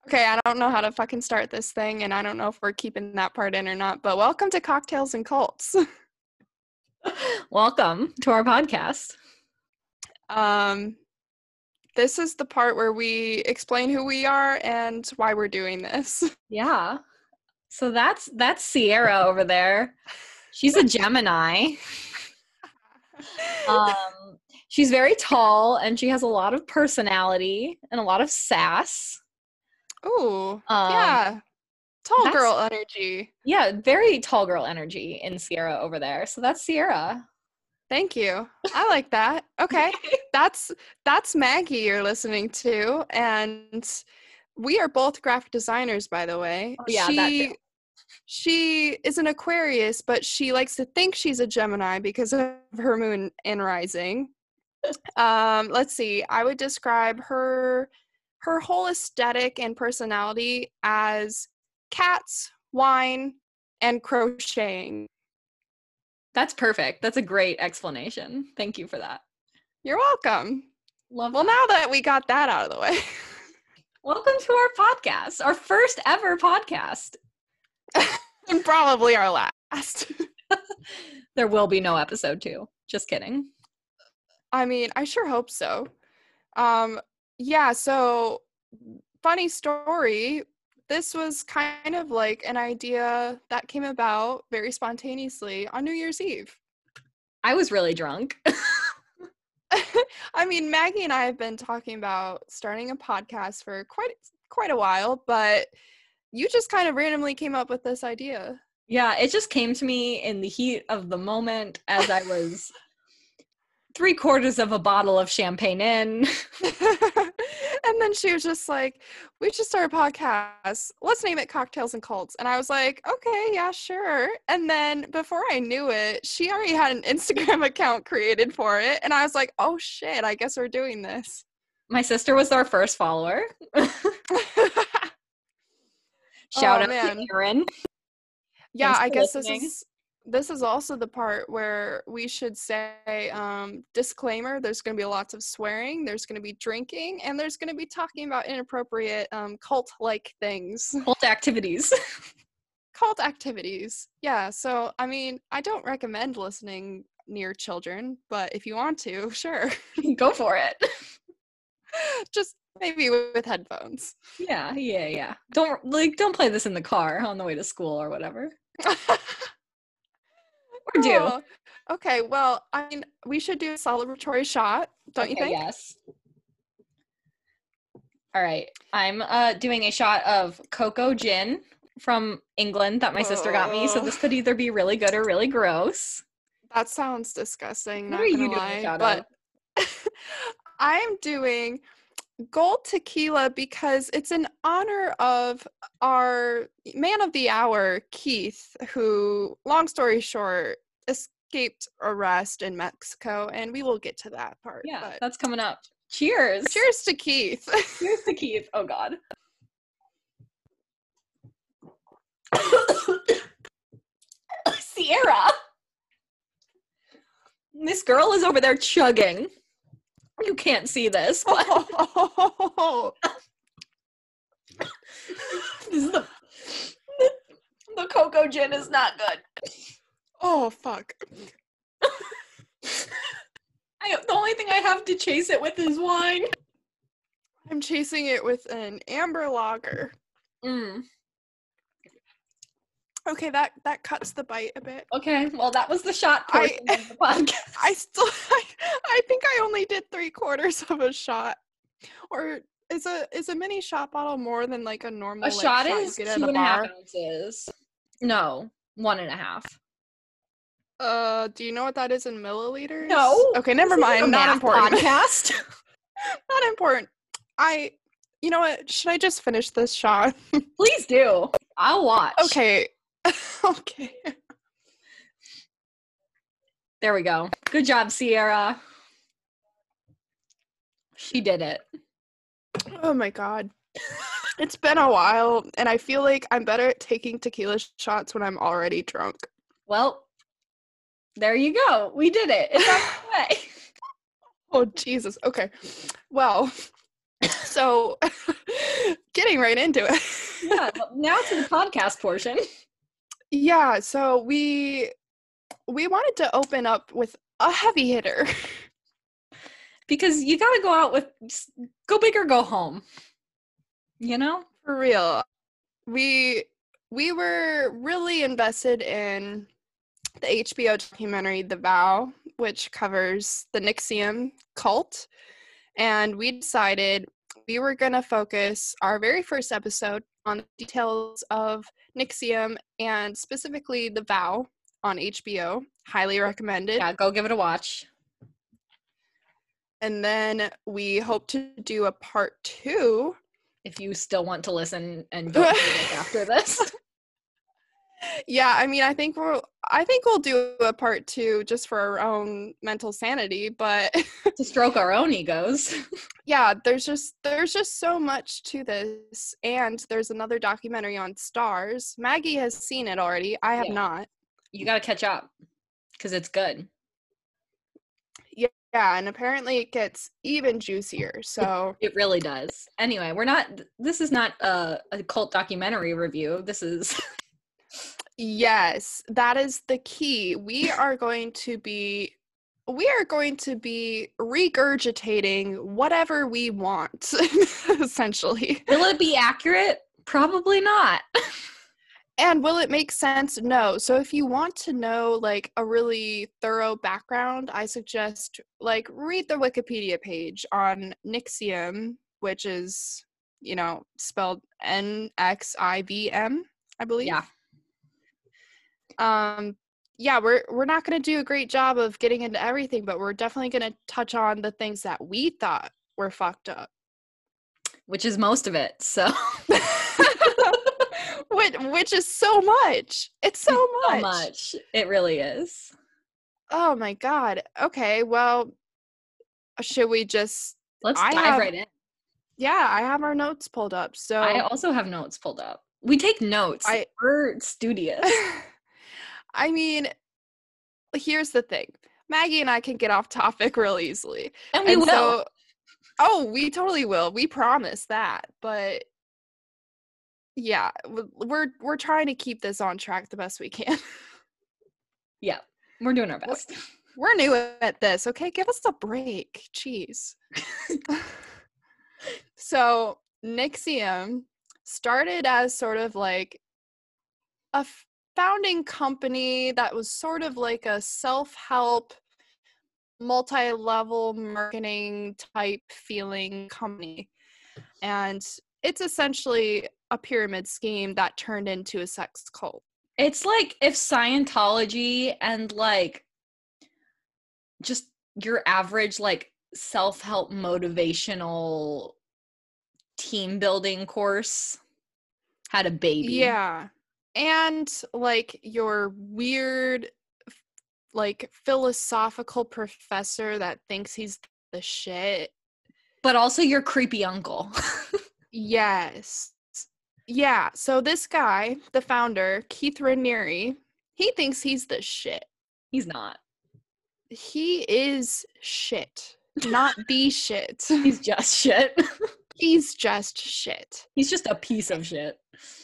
Okay, I don't know how to fucking start this thing, and I don't know if we're keeping that part in or not, but welcome to Cocktails and Cults. Welcome to our podcast. Um, this is the part where we explain who we are and why we're doing this. Yeah. So that's Sierra over there. She's a Gemini. Um, she's very tall and she has a lot of personality and a lot of sass. Ooh, Um, yeah, tall that's girl energy. yeah, very tall girl energy in Sierra over there. So that's Sierra. Thank you. I like that. Okay, that's Maggie you're listening to, and we are both graphic designers, by the way. Oh, yeah, that too. She is an Aquarius, but she likes to think she's a Gemini because of her moon and rising. Let's see. I would describe her whole aesthetic and personality as cats, wine, and crocheting. That's perfect. That's a great explanation. Thank you for that. You're welcome. Love Well, that. now that we got that out of the way. Welcome to our podcast, our first ever podcast. And probably our last. There will be no episode 2. Just kidding. I mean, I sure hope so. Yeah, so funny story. This was kind of like an idea that came about very spontaneously on New Year's Eve. I was really drunk. I mean, Maggie and I have been talking about starting a podcast for quite a while, but you just kind of randomly came up with this idea. Yeah, it just came to me in the heat of the moment as I was 3/4 of a bottle of champagne in. And then she was just like, we should start a podcast. Let's name it Cocktails and Cults. And I was like, okay, yeah, sure. And then before I knew it, she already had an Instagram account created for it. And I was like, oh shit, I guess we're doing this. My sister was our first follower. Shout out man. to Erin. Yeah, Thanks I for guess listening. this is also the part where we should say disclaimer, there's going to be lots of swearing, there's going to be drinking, and there's going to be talking about inappropriate cult-like things. Cult activities. Cult activities. Yeah, so I mean, I don't recommend listening near children, but if you want to, sure. Go for it. Just maybe with headphones. Yeah. Don't play this in the car on the way to school or whatever. Or do. Oh, okay, well, I mean, we should do a celebratory shot, don't you think? Yes. All right. I'm doing a shot of cocoa gin from England that my sister got me. So this could either be really good or really gross. That sounds disgusting, What not are you gonna doing a lie. shot But of? I'm doing gold tequila because it's in honor of our man of the hour, Keith, who, long story short, escaped arrest in Mexico, and we will get to that part. Yeah, but that's coming up. Cheers. cheers to Keith. Cheers to Keith. Oh, God. Sierra. This girl is over there chugging. You can't see this, but this is the cocoa gin is not good. Oh, fuck. The only thing I have to chase it with is wine. I'm chasing it with an amber lager. Okay, that cuts the bite a bit. Okay, well, that was the shot portion of the podcast. I think I only did 3/4 of a shot. Or is a mini shot bottle more than like a normal A shot you is get at 2.5 ounces. No, 1.5. Do you know what that is in milliliters? No. Okay, never mind. Not important. Podcast. Not important. You know what? Should I just finish this shot? Please do. I'll watch. Okay. Okay. There we go. Good job, Sierra. She did it. Oh my God. It's been a while, and I feel like I'm better at taking tequila shots when I'm already drunk. Well, there you go. We did it. It's on the way. Oh, Jesus. Okay. Well, So, getting right into it. Yeah, well, now to the podcast portion. Yeah, so we wanted to open up with a heavy hitter. Because you gotta go out with, go big or go home. You know? For real. We were really invested in the HBO documentary The Vow, which covers the NXIVM cult. And we decided we were going to focus our very first episode on the details of NXIVM and specifically The Vow on HBO. Highly recommended. Yeah, go give it a watch. And then we hope to do a part 2. If you still want to listen and don't look after this. Yeah, I mean, I think we'll do a part 2 just for our own mental sanity, but to stroke our own egos. Yeah, there's just so much to this, and there's another documentary on Stars. Maggie has seen it already. I have not. You got to catch up because it's good. Yeah, and apparently it gets even juicier. So it really does. Anyway, this is not a cult documentary review. This is Yes, that is the key. We are going to be regurgitating whatever we want, essentially. Will it be accurate? Probably not. And will it make sense? No. So if you want to know like a really thorough background, I suggest like read the Wikipedia page on NXIVM, which is, spelled NXIVM, I believe. Yeah. We're not going to do a great job of getting into everything, but we're definitely going to touch on the things that we thought were fucked up. Which is most of it, so. Which is so much. It's so much. It really is. Oh my God. Okay, well, should we just... Let's dive right in. Yeah, I have our notes pulled up, so... I also have notes pulled up. We take notes. We're studious. I mean, here's the thing. Maggie and I can get off topic real easily. And we will. We totally will. We promise that. But yeah, we're trying to keep this on track the best we can. Yeah, we're doing our best. We're new at this, okay? Give us a break. Jeez. So, NXIVM started as sort of like a founding company that was sort of like a self-help, multi-level marketing type feeling company. And it's essentially a pyramid scheme that turned into a sex cult. It's like if Scientology and like just your average like self-help motivational team building course had a baby. Yeah. And like your weird like philosophical professor that thinks he's the shit. But also your creepy uncle. Yes. Yeah, so this guy, the founder, Keith Raniere, he thinks he's the shit. He's not. He is shit, not the shit. He's just shit. He's just shit. He's just a piece of shit.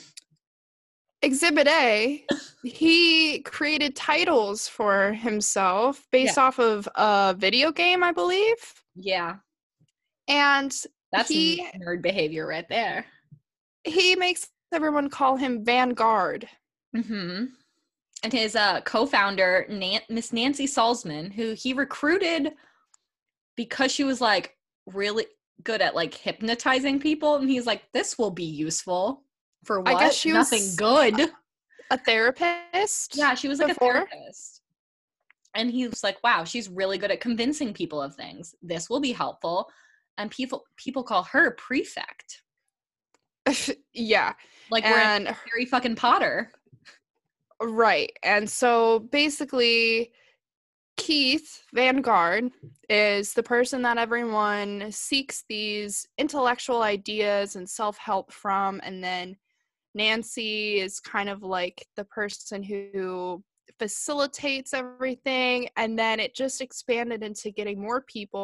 Exhibit A, he created titles for himself based off of a video game, I believe. Yeah. And that's nerd behavior right there. He makes everyone call him Vanguard. Mm-hmm. And his co-founder, Miss Nancy Salzman, who he recruited because she was like really good at like hypnotizing people, and he's like, this will be useful. For what? I guess she Nothing was good. A therapist? Yeah, she was like a therapist. And he was like, wow, she's really good at convincing people of things. This will be helpful. And people call her prefect. Yeah. Like we're in Harry fucking Potter. Right. And so basically Keith Vanguard is the person that everyone seeks these intellectual ideas and self-help from, and then Nancy is kind of like the person who facilitates everything, and then it just expanded into getting more people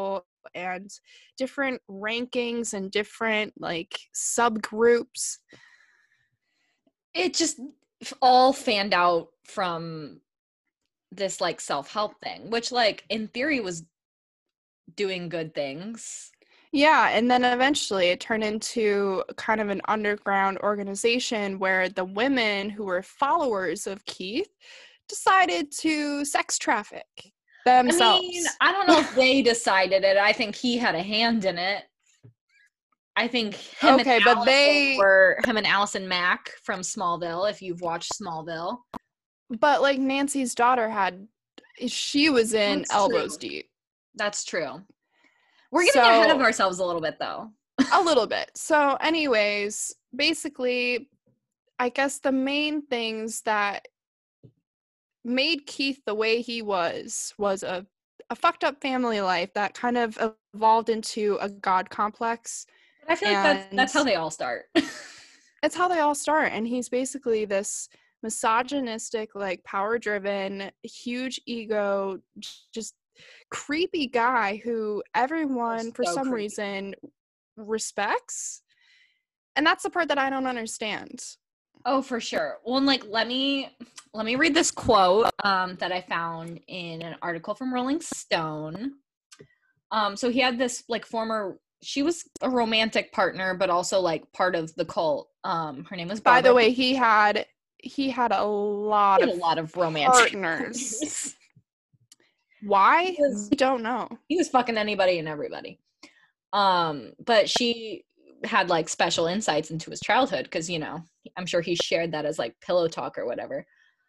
and different rankings and different like subgroups. It just all fanned out from this like self-help thing, which like in theory was doing good things. Yeah, and then eventually it turned into kind of an underground organization where the women who were followers of Keith decided to sex traffic themselves. I mean, I don't know if they decided it. I think he had a hand in it. I think him and Allison Mack from Smallville, if you've watched Smallville. But like Nancy's daughter she was in elbows deep. That's true. We're getting ahead of ourselves a little bit, though. A little bit. So anyways, basically, I guess the main things that made Keith the way he was a fucked up family life that kind of evolved into a God complex. I feel like that's how they all start. It's how they all start. And he's basically this misogynistic, like power-driven, huge ego, just creepy guy who everyone for some reason respects. And that's the part that I don't understand. Oh, for sure. Well, and like let me read this quote that I found in an article from Rolling Stone. So he had this like she was a romantic partner, but also like part of the cult. Her name was Barbara. By the way, he had a lot of romantic partners. Why? We don't know. He was fucking anybody and everybody. But she had like special insights into his childhood because, you know, I'm sure he shared that as like pillow talk or whatever.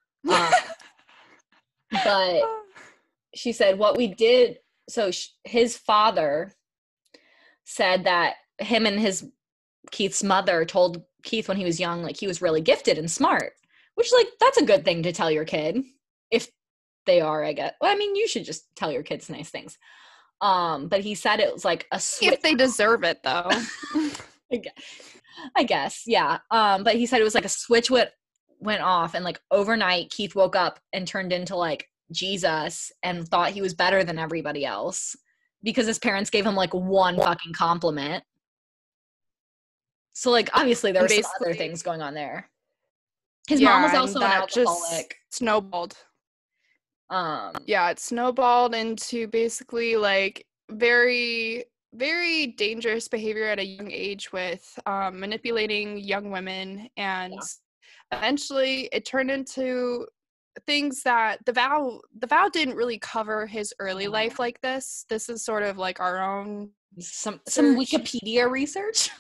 But she said what we did. So his father said that him and Keith's mother told Keith when he was young, like he was really gifted and smart, which like that's a good thing to tell your kid if they are, I guess. Well, I mean, you should just tell your kids nice things. But he said it was like a switch. If they deserve it, though. I guess, yeah. But he said it was like a switch went off, and like overnight, Keith woke up and turned into like Jesus and thought he was better than everybody else because his parents gave him like one fucking compliment. So like obviously there were some other things going on there. His mom was also an alcoholic. Snowballed. It snowballed into basically like very, very dangerous behavior at a young age with manipulating young women, and eventually it turned into things that the vow didn't really cover his early life like this. This is sort of like our own some Wikipedia research.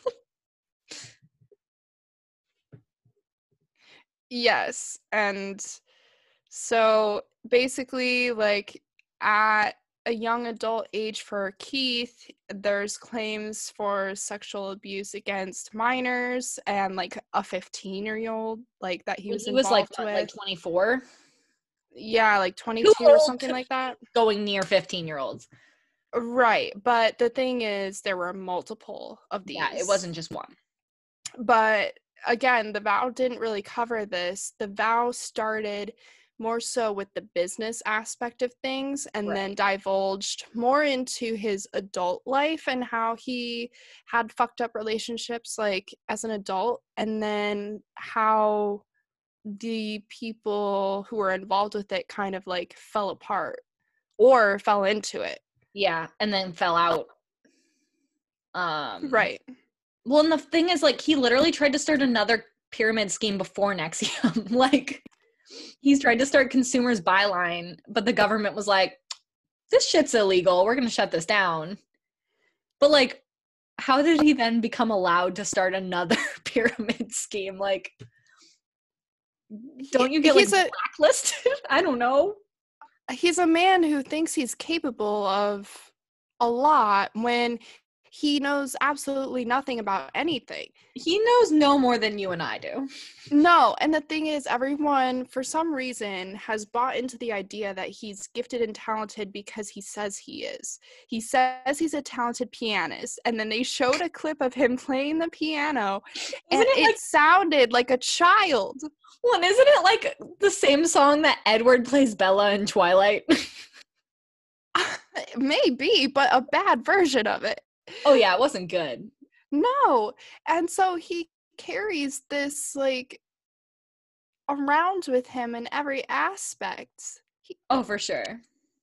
Yes, and so basically, like, at a young adult age for Keith, there's claims for sexual abuse against minors and, like, a 15-year-old, like, that he was involved with. Like 24? Yeah, like 22 or something like that. Going near 15-year-olds. Right, but the thing is, there were multiple of these. Yeah, it wasn't just one. But, again, the vow didn't really cover this. The vow started more so with the business aspect of things, and then divulged more into his adult life and how he had fucked up relationships like as an adult, and then how the people who were involved with it kind of like fell apart or fell into it. Yeah, and then fell out. Right. Well, and the thing is, like, he literally tried to start another pyramid scheme before NXIVM. Like, he's tried to start Consumers Byline, but the government was like, this shit's illegal. We're going to shut this down. But, like, how did he then become allowed to start another pyramid scheme? Like, don't you get, like, blacklisted? I don't know. He's a man who thinks he's capable of a lot when he knows absolutely nothing about anything. He knows no more than you and I do. No, and the thing is, everyone, for some reason, has bought into the idea that he's gifted and talented because he says he is. He says he's a talented pianist, and then they showed a clip of him playing the piano, and it sounded like a child. Well, and isn't it like the same song that Edward plays Bella in Twilight? maybe, but a bad version of it. Oh yeah, it wasn't good. No. And so he carries this like around with him in every aspect. Oh, for sure.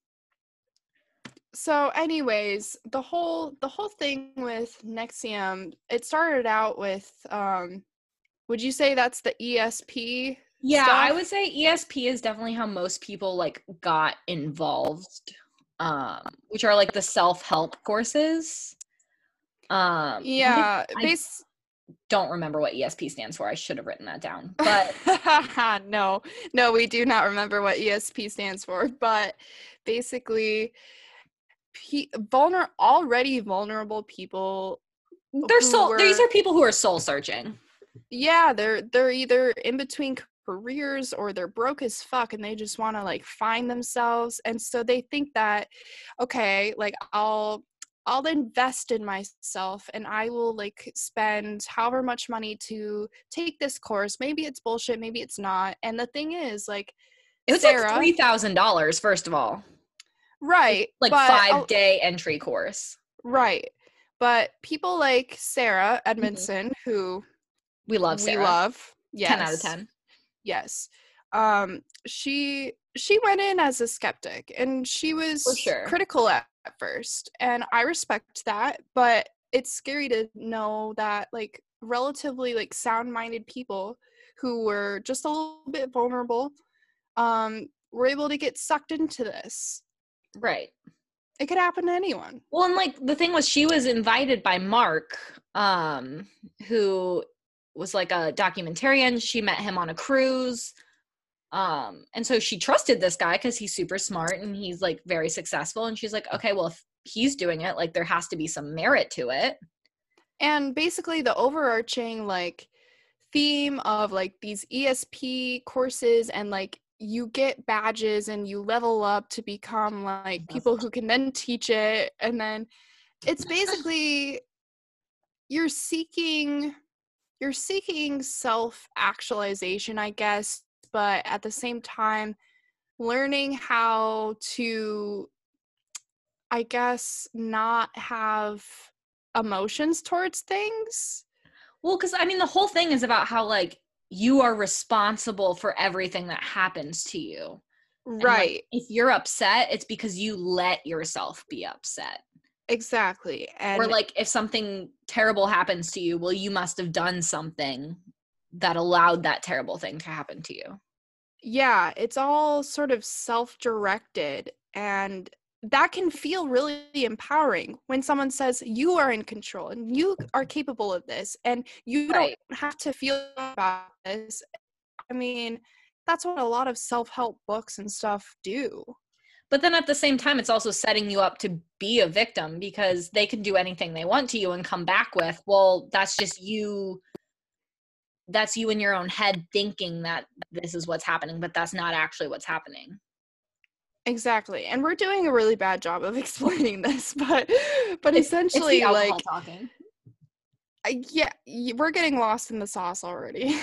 So anyways, the whole thing with Nexium, it started out with would you say that's the ESP Yeah, stuff? I would say ESP is definitely how most people like got involved, which are like the self-help courses. Yeah, I don't remember what ESP stands for. I should have written that down. But no, we do not remember what ESP stands for. But basically, already vulnerable people these are people who are soul searching. Yeah, they're either in between careers or they're broke as fuck and they just want to like find themselves, and so they think that, okay, like I'll invest in myself and I will like spend however much money to take this course. Maybe it's bullshit, maybe it's not. And the thing is, like, It was Sarah, like $3,000, first of all. right? Like but 5-day entry course. right, but people like Sarah Edmondson, who we love we Sarah. love, 10 out of 10. Yes. She went in as a skeptic and she was For sure. critical at first, and I respect that, but it's scary to know that like relatively like sound-minded people who were just a little bit vulnerable were able to get sucked into this. Right. It could happen to anyone. Well, and like the thing was, she was invited by Mark, who was like a documentarian. She met him on a cruise. And so she trusted this guy because he's super smart and he's like very successful. And she's like, okay, well, if he's doing it, like there has to be some merit to it. And basically the overarching like theme of like these ESP courses, and like you get badges and you level up to become like people who can then teach it, and then it's basically you're seeking self-actualization, I guess, but at the same time learning how to, I guess, not have emotions towards things. Well, because I mean, the whole thing is about how like you are responsible for everything that happens to you. Right. And, like, if you're upset, it's because you let yourself be upset. Exactly. And or like if something terrible happens to you, well, you must have done something that allowed that terrible thing to happen to you. Yeah, it's all sort of self-directed, and that can feel really empowering when someone says you are in control and you are capable of this and you don't have to feel about this. I mean, that's what a lot of self-help books and stuff do. But then at the same time, it's also setting you up to be a victim because they can do anything they want to you and come back with, well, that's just you. That's you in your own head thinking that this is what's happening, but that's not actually what's happening. Exactly. And we're doing a really bad job of explaining this, but essentially, it's the like, talking. Yeah, we're getting lost in the sauce already.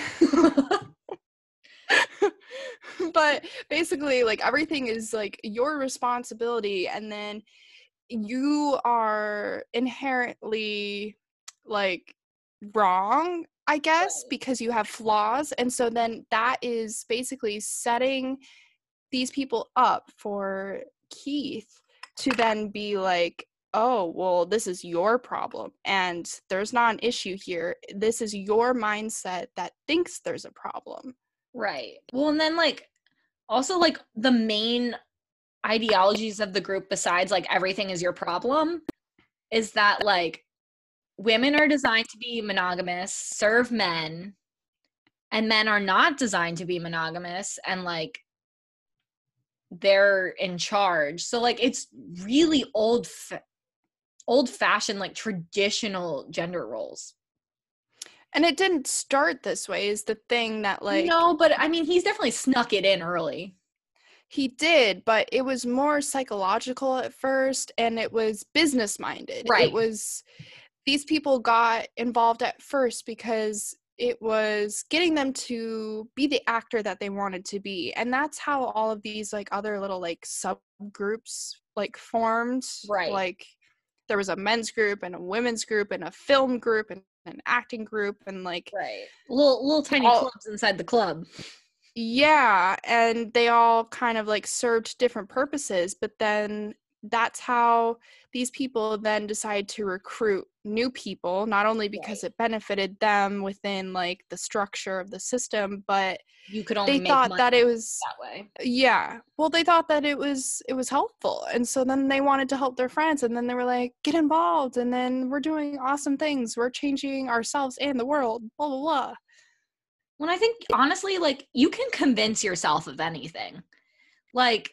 But basically, like, everything is like your responsibility, and then you are inherently like wrong, I guess, because you have flaws. And so then that is basically setting these people up for Keith to then be like, oh, well, this is your problem and there's not an issue here. This is your mindset that thinks there's a problem. Right. Well, and then like also like the main ideologies of the group, besides like everything is your problem, is that like women are designed to be monogamous, serve men, and men are not designed to be monogamous, and like they're in charge. So like it's really old-fashioned, like traditional gender roles. And it didn't start this way is the thing that, like, no, but I mean, he's definitely snuck it in early. He did, but it was more psychological at first, and it was business minded. Right. It was, these people got involved at first because it was getting them to be the actor that they wanted to be. And that's how all of these like other little like subgroups like formed. Right. Like there was a men's group and a women's group and a film group and an acting group and like Right. Little tiny clubs inside the club. Yeah, and they all kind of like served different purposes, but then that's how these people then decide to recruit new people, not only because it benefited them within like the structure of the system, but you could only they make thought money that it was that way. Yeah. Well, they thought that it was helpful. And so then they wanted to help their friends and then they were like, get involved and then we're doing awesome things. We're changing ourselves and the world. Blah blah blah. When I think honestly, like you can convince yourself of anything. Like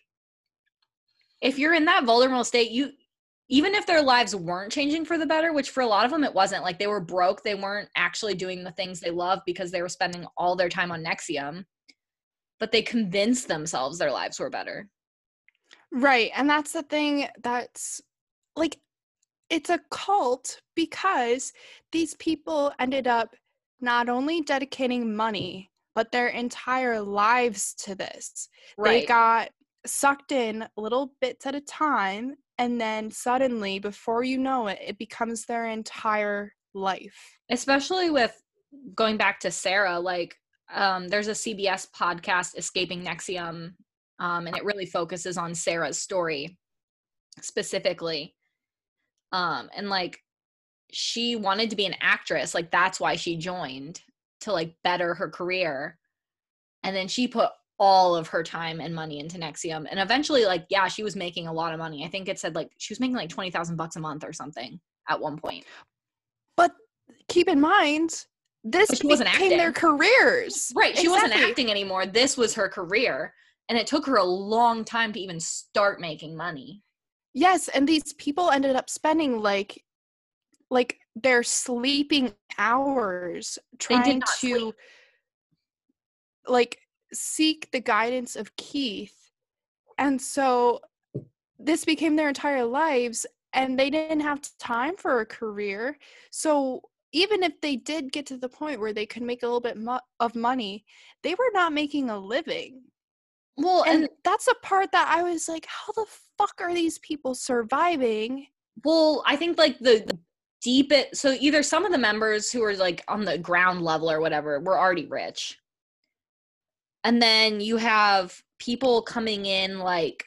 if you're in that vulnerable state, even if their lives weren't changing for the better, which for a lot of them it wasn't, like they were broke, they weren't actually doing the things they loved because they were spending all their time on NXIVM, but they convinced themselves their lives were better. Right. And that's the thing that's like, it's a cult because these people ended up not only dedicating money, but their entire lives to this. Right. They got sucked in little bits at a time, and then suddenly, before you know it, it becomes their entire life. Especially with going back to Sarah, like there's a CBS podcast, Escaping NXIVM, and it really focuses on Sarah's story specifically. And like she wanted to be an actress, like that's why she joined, to like better her career. And then she put all of her time and money into NXIVM. And eventually, like, yeah, she was making a lot of money. I think it said like she was making like $20,000 a month or something at one point. But keep in mind, this became their careers. Right. She wasn't acting anymore. This was her career. And it took her a long time to even start making money. Yes, and these people ended up spending like their sleeping hours trying to like seek the guidance of Keith. And so this became their entire lives and they didn't have time for a career. So even if they did get to the point where they could make a little bit of money, they were not making a living. Well, and that's a part that I was like, how the fuck are these people surviving? Well, I think like the deepest, so either some of the members who are like on the ground level or whatever were already rich. And then you have people coming in like,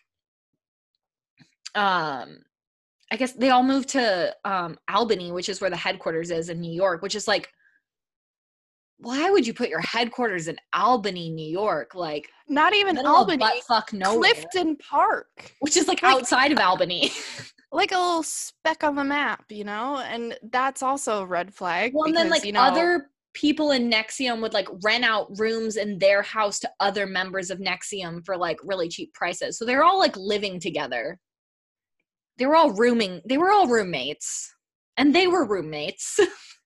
I guess they all moved to Albany, which is where the headquarters is in New York, which is like, why would you put your headquarters in Albany, New York? Like, not even Albany, fuck nowhere. Clifton Park, which is like outside of Albany. Like a little speck on the map, you know? And that's also a red flag. Well, and then like other people in NXIVM would like rent out rooms in their house to other members of NXIVM for like really cheap prices. So they're all like living together. They were all roommates. And they were roommates.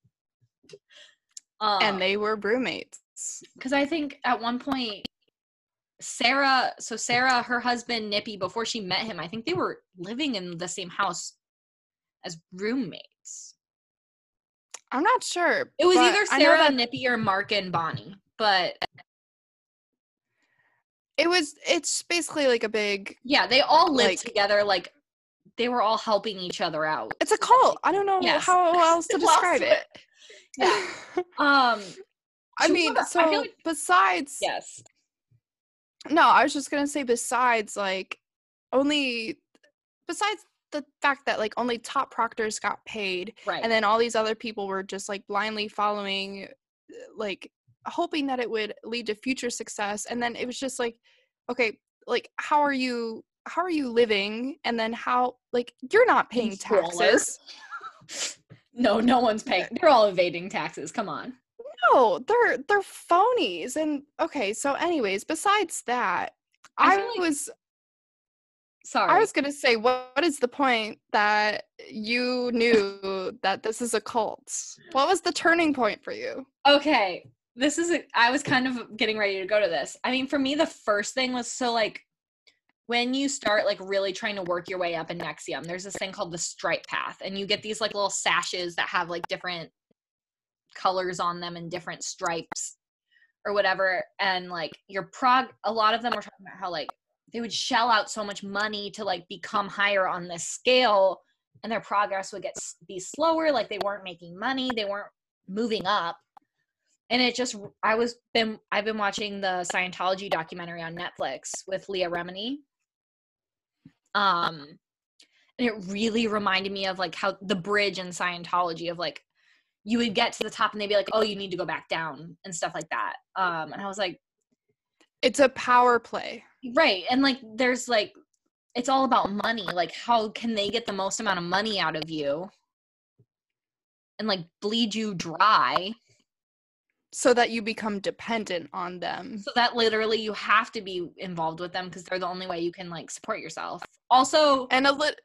And they were roommates. Because I think at one point, Sarah, her husband, Nippy, before she met him, I think they were living in the same house as roommates. I'm not sure. It was either Sarah, Nippy, or Mark and Bonnie, but it's basically like a big... Yeah, they all lived together, like, they were all helping each other out. It's a cult. I don't know how else to describe it. Yeah. I mean, so I feel like, besides... Yes. No, I was just going to say besides the fact that like only top proctors got paid, right, and then all these other people were just like blindly following, like hoping that it would lead to future success, and then it was just like, okay, like how are you living, and then how, like, you're not paying taxes. No one's paying. They're all evading taxes. Come on. No, they're phonies. And okay, so anyways, besides that, I was gonna say, what is the point that you knew that this is a cult? What was the turning point for you? Okay, I was kind of getting ready to go to this. I mean, for me, the first thing was, so like when you start like really trying to work your way up in NXIVM, there's this thing called the stripe path, and you get these like little sashes that have like different colors on them and different stripes or whatever, and like a lot of them were talking about how like they would shell out so much money to like become higher on this scale, and their progress would be slower. Like they weren't making money, they weren't moving up. And it just, I've been watching the Scientology documentary on Netflix with Leah Remini. And it really reminded me of like how the bridge in Scientology of like, you would get to the top and they'd be like, oh, you need to go back down and stuff like that. And I was like, it's a power play. Right. And like, there's like, it's all about money. Like, how can they get the most amount of money out of you and like bleed you dry? So that you become dependent on them. So that literally you have to be involved with them because they're the only way you can like support yourself. Also, and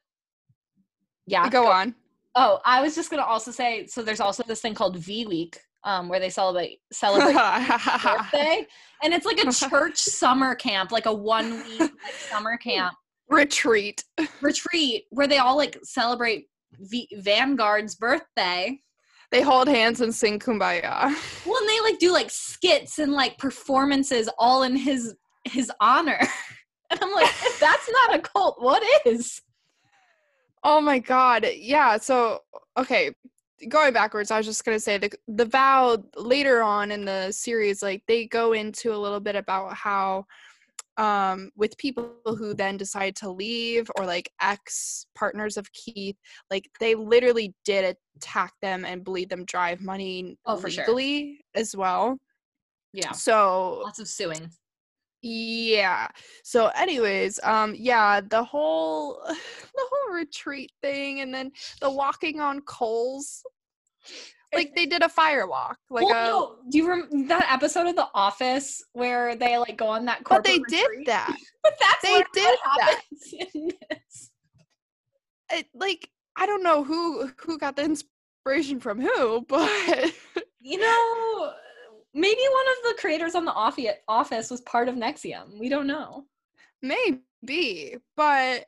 yeah, go on. Oh, I was just gonna also say, so there's also this thing called V Week, where they celebrate birthday, and it's like a church summer camp, like a 1 week like, summer camp retreat where they all like celebrate Vanguard's birthday. They hold hands and sing Kumbaya. Well, and they like do like skits and like performances all in his honor. And I'm like, if that's not a cult, what is? Oh my God. Yeah. So, okay. Going backwards, I was just going to say the vow later on in the series, like they go into a little bit about how with people who then decide to leave or like ex-partners of Keith, like they literally did attack them and bleed them dry of money legally as well. Yeah. So lots of suing. Yeah. So anyways, yeah, the whole retreat thing and then the walking on coals. Like they did a fire walk. Like no. Do you remember that episode of The Office where they like go on that corporate retreat? Did that. But they did that. In this. It, like I don't know who got the inspiration from who, but you know, maybe one of the creators on The Office was part of NXIVM. We don't know. Maybe, but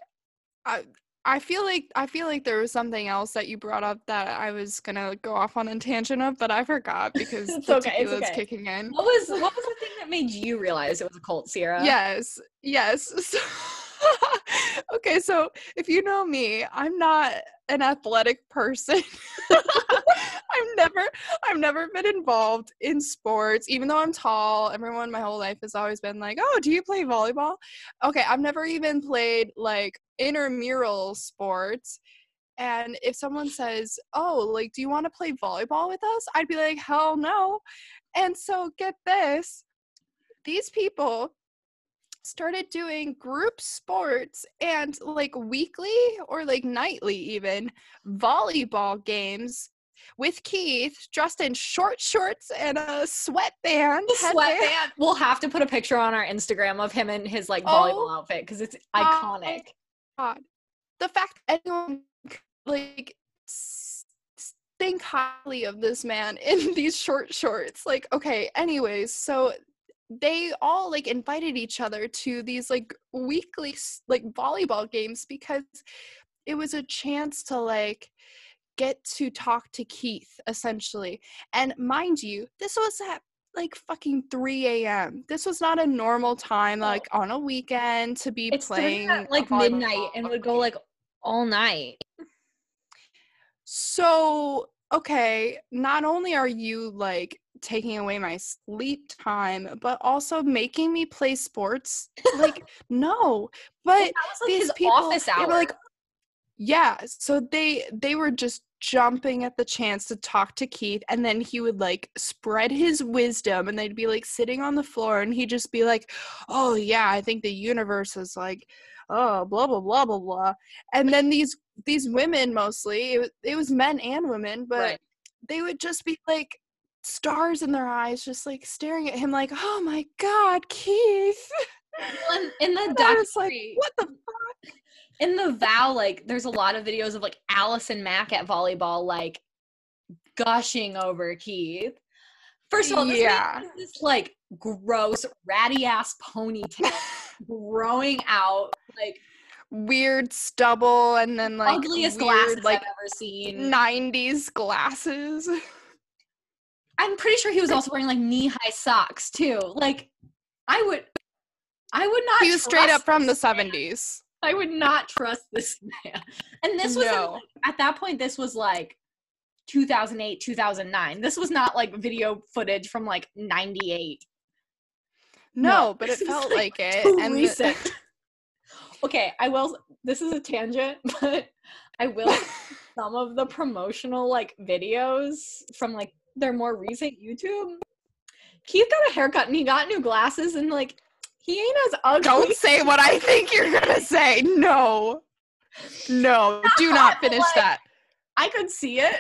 I feel like there was something else that you brought up that I was gonna go off on a tangent of, but I forgot because the tequila's kicking in. What was the thing that made you realize it was a cult, Sierra? Yes. So, okay, so if you know me, I'm not an athletic person. I've never been involved in sports, even though I'm tall. Everyone my whole life has always been like, oh, do you play volleyball? Okay, I've never even played like intramural sports. And if someone says, oh, like, do you want to play volleyball with us? I'd be like, hell no. And so get this, these people started doing group sports and like weekly or like nightly even volleyball games with Keith dressed in short shorts and a sweatband. We'll have to put a picture on our Instagram of him in his like volleyball outfit because it's iconic. God. The fact that anyone like think highly of this man in these short shorts. Like, okay, anyways, so they all like invited each other to these like weekly like volleyball games because it was a chance to like get to talk to Keith essentially. And mind you, this was at like fucking 3 a.m. This was not a normal time like on a weekend to be playing at like midnight and would go like all night. So okay, not only are you like taking away my sleep time, but also making me play sports. Like, no. But that was like these his people, office hour. They were like, yeah. So they were just jumping at the chance to talk to Keith, and then he would like spread his wisdom, and they'd be like sitting on the floor, and he'd just be like, "Oh yeah, I think the universe is like, oh blah blah blah blah blah," and then these women mostly, it was men and women, but right. They would just be like stars in their eyes, just like staring at him like, oh my god, Keith. Well, in the documentary, like, what the fuck? In the vow, like there's a lot of videos of like Allison Mack at volleyball like gushing over Keith. First of all, this man is this like gross ratty ass ponytail growing out, like weird stubble, and then like ugliest weird, glasses like, I've ever seen. 90s glasses. I'm pretty sure he was also wearing like knee-high socks too. Like I I would not He was straight up trust from the this man. 70s. I would not trust this man. And this was at that point, this was like 2008, 2009. This was not like video footage from like 98. No, but it felt like it. Too And recent. Okay, this is a tangent, but I will some of the promotional like videos from like their more recent YouTube. Keith got a haircut and he got new glasses and like he ain't as ugly. Don't say what I think you're gonna say. No, do not finish like, that. I could see it.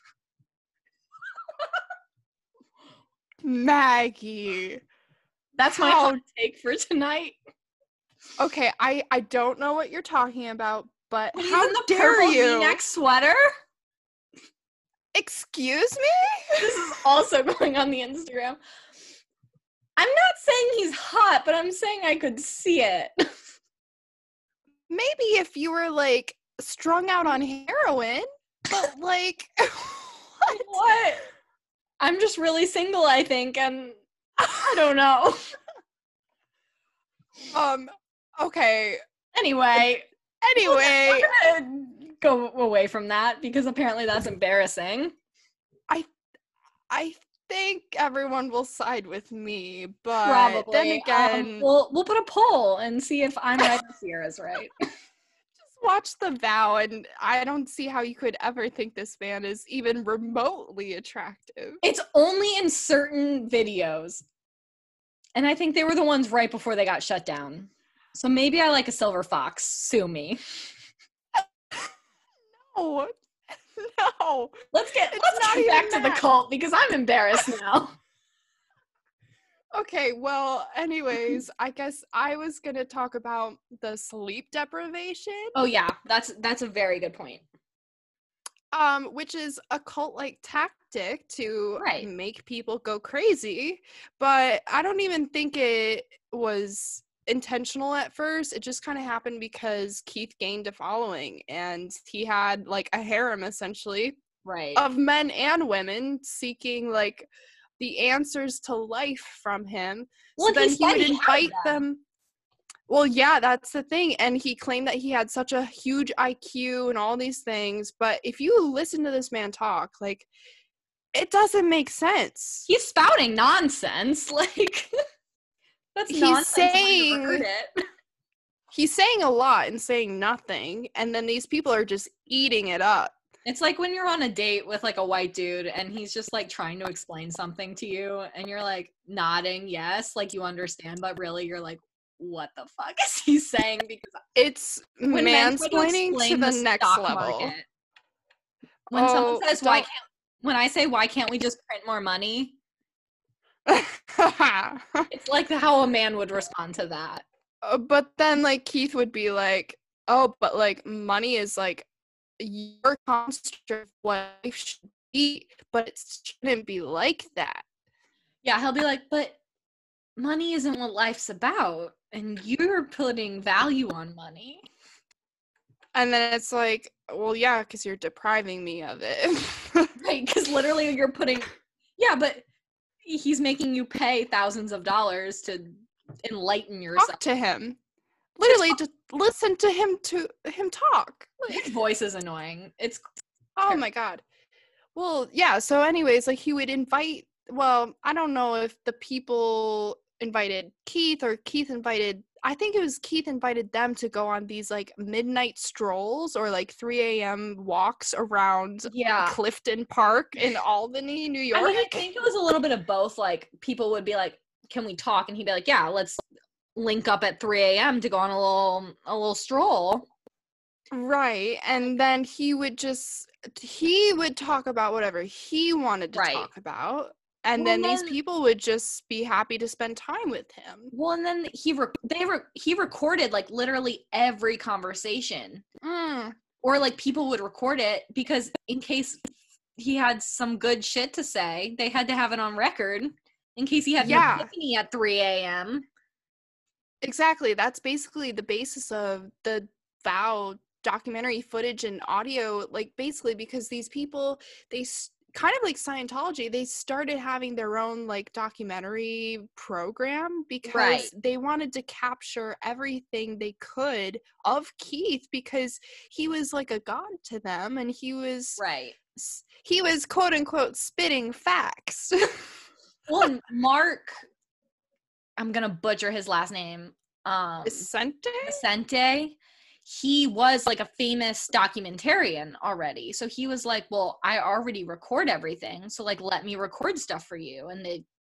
Maggie. That's my hot take for tonight. Okay, I don't know what you're talking about, but He's how in the dare purple you? V-neck sweater. Excuse me? This is also going on the Instagram. I'm not saying he's hot, but I'm saying I could see it. Maybe if you were like strung out on heroin, but like what? I'm just really single, I think, and I don't know. Okay. Anyway, we're gonna go away from that because apparently that's embarrassing. I think everyone will side with me, but probably. Then again, we'll put a poll and see if I'm right or Sierra's right. Just watch The Vow, and I don't see how you could ever think this man is even remotely attractive. It's only in certain videos, and I think they were the ones right before they got shut down. So maybe I like a silver fox. Sue me. No. Let's get back to the cult because I'm embarrassed now. Okay, well, anyways, I guess I was gonna talk about the sleep deprivation. Oh yeah, that's a very good point. Which is a cult-like tactic to make people go crazy, but I don't even think it was intentional at first. It just kind of happened because Keith gained a following and he had like a harem essentially of men and women seeking like the answers to life from him. Well, so then he would invite them. Well, yeah, that's the thing. And he claimed that he had such a huge IQ and all these things, but if you listen to this man talk, like, it doesn't make sense. He's spouting nonsense. Like He's saying a lot and saying nothing, and then these people are just eating it up. It's like when you're on a date with like a white dude and he's just like trying to explain something to you and you're like nodding yes, like you understand, but really you're like, what the fuck is he saying? Because it's mansplaining to the next level. Market, when someone says why can't we just print more money? It's like how a man would respond to that. But then like Keith would be like, oh, but like money is like your construct of what life should be, but it shouldn't be like that. Yeah, he'll be like, but money isn't what life's about, and you're putting value on money. And then it's like, well, yeah, because you're depriving me of it. Right, because literally you're putting, yeah, but he's making you pay thousands of dollars to enlighten yourself. Talk to him. Literally, just listen to him talk. His voice is annoying. It's oh my god. Well, yeah. So, anyways, like he would invite. Well, I don't know if the people invited Keith or Keith invited. I think it was Keith invited them to go on these like midnight strolls or like 3 a.m. walks around Clifton Park in Albany, New York. I mean, I think it was a little bit of both. Like people would be like, "Can we talk?" And he'd be like, "Yeah, let's link up at 3 a.m. to go on a little stroll." Right. And then he would talk about whatever he wanted to talk about. And then these people would just be happy to spend time with him. Well, and then he recorded like literally every conversation. Or like people would record it because in case he had some good shit to say, they had to have it on record in case he had an epiphany at 3 a.m. Exactly. That's basically the basis of the Vow documentary footage and audio, like basically because these people, they kind of like Scientology, they started having their own like documentary program because Right. they wanted to capture everything they could of Keith, because he was like a god to them, and he was Right. quote unquote spitting facts. Well, and Mark, I'm gonna butcher his last name. Vicente? Vicente. He was like a famous documentarian already. So he was like, well, I already record everything. So like, let me record stuff for you. And